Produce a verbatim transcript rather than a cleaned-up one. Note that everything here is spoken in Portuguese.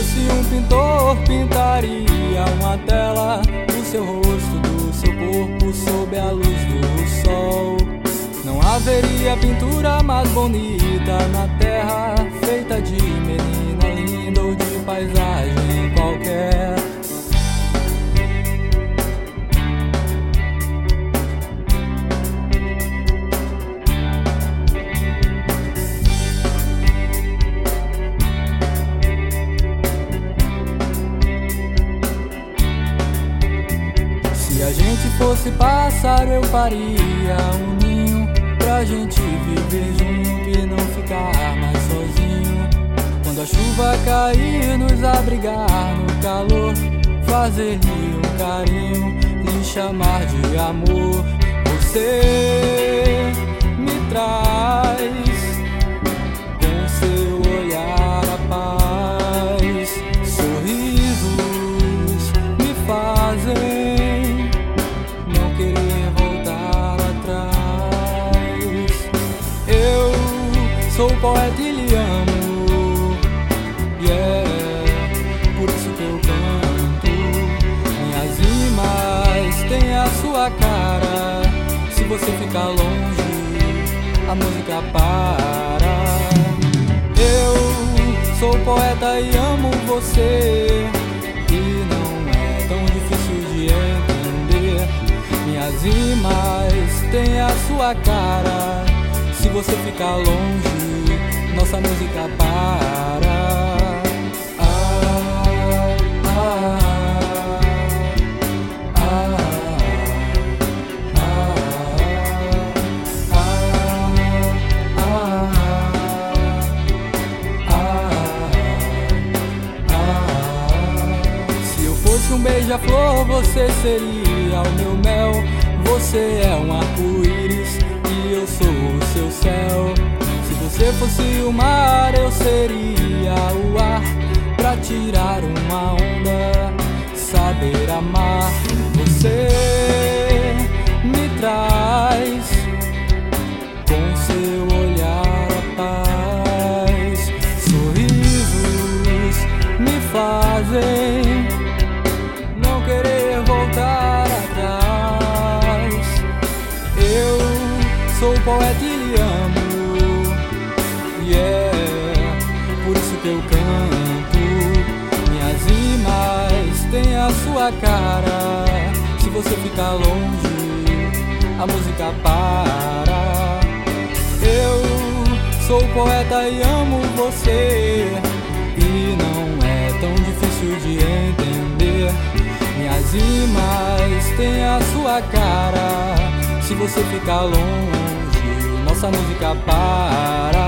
fosse um pintor, pintaria uma tela do seu rosto, do seu corpo, sob a luz do sol. Não haveria pintura mais bonita na terra, feita de menina linda ou de paisagem qualquer. Se a gente fosse pássaro, eu faria um ninho pra gente viver junto e não ficar mais sozinho. Quando a chuva cair, nos abrigar no calor, fazer-lhe um carinho, lhe chamar de amor. Você me traz com seu olhar a paz, sorrisos me fazem não querer voltar atrás. Eu sou poeta e lhe amo, yeah, por isso que eu canto. Minhas rimas têm a sua cara, se você ficar longe, a música para. Eu sou poeta e amo você, e não é tão difícil de entender. Minhas rimas têm a sua cara, se você ficar longe, nossa música para. Ah, ah, ah, ah, ah. Se eu fosse um beija-flor, você seria o meu mel. Você é um arco-íris e eu sou o seu céu. Se você fosse o mar, eu seria o ar pra tirar uma onda, saber amar. Você me traz com seu olhar a paz, sorrisos me fazem não querer voltar atrás. Eu sou poeta e lhe amo, yeah, por isso que eu canto. Minhas rimas têm a sua cara, se você ficar longe, a música para. Eu sou poeta e amo você, e não é tão difícil de entender. Minhas rimas têm a sua cara, se você ficar longe, nossa música para.